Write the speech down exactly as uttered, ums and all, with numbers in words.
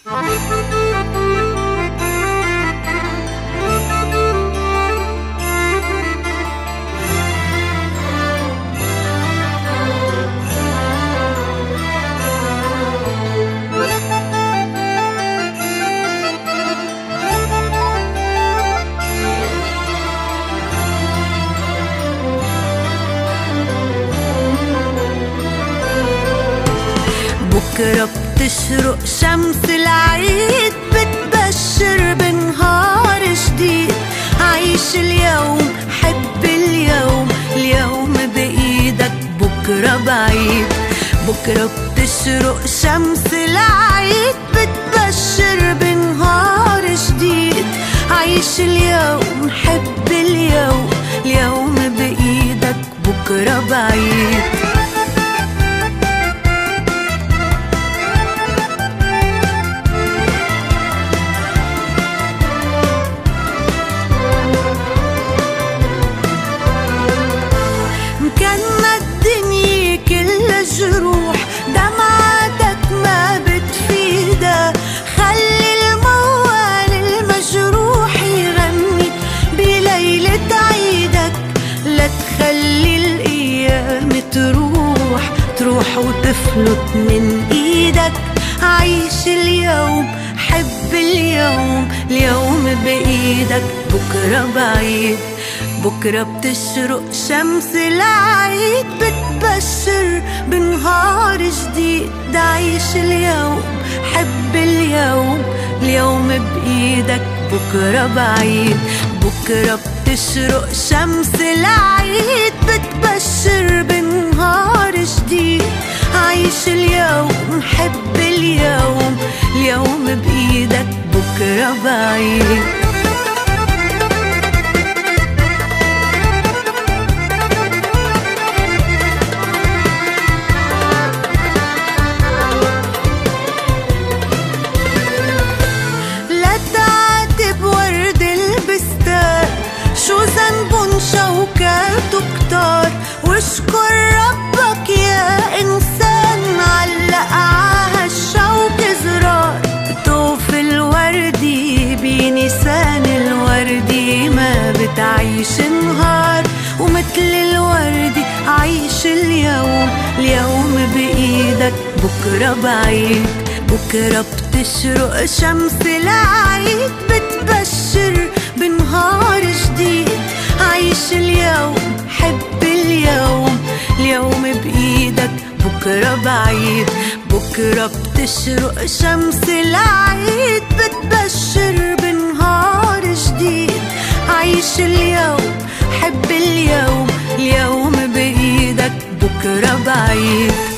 بكرة بتشرق شمس العيد، بتبشر بنهار جديد. عيش اليوم، حب اليوم، اليوم بإيدك بكرة بعيد. بكرة بتشرق شمس العيد، بتبشر بنهار جديد. عيش اليوم، حب اليوم، اليوم بإيدك بكرة بعيد. كأنما الدنيا كلها جروح، دمعتك ما بتفيدها. خلي الموال المجروح يغني بليلة عيدك. لا تخلي الأيام تروح تروح وتفلت من إيدك. عيش اليوم، حب اليوم، اليوم بإيدك بكرة بعيد. بكرة بتشرق شمس العيد، بتبشر بنهار جديد. عيش اليوم، حب اليوم، اليوم بإيدك بكرة بعيد. بكرة بتشرق شمس العيد، بتبشر بنهار جديد. عيش اليوم، حب اليوم، اليوم بإيدك بكرة بعيد. شو ذنبن شوكاته كتار، واشكر ربك يا إنسان علق عهالشوك زرار. طوف الوردي بنيسان، الوردي ما بتعيش نهار. ومثل الوردي عيش اليوم، اليوم بإيدك بكرة بعيد. بكرة بتشرق شمس العيد، بتبشر بنهار جديد. عيش اليوم، حب اليوم، اليوم بإيدك بكرة بعيد. بكرة بتشرق شمس العيد، بتبشر بنهار جديد. عيش اليوم، حب اليوم، اليوم بإيدك بكرة بعيد.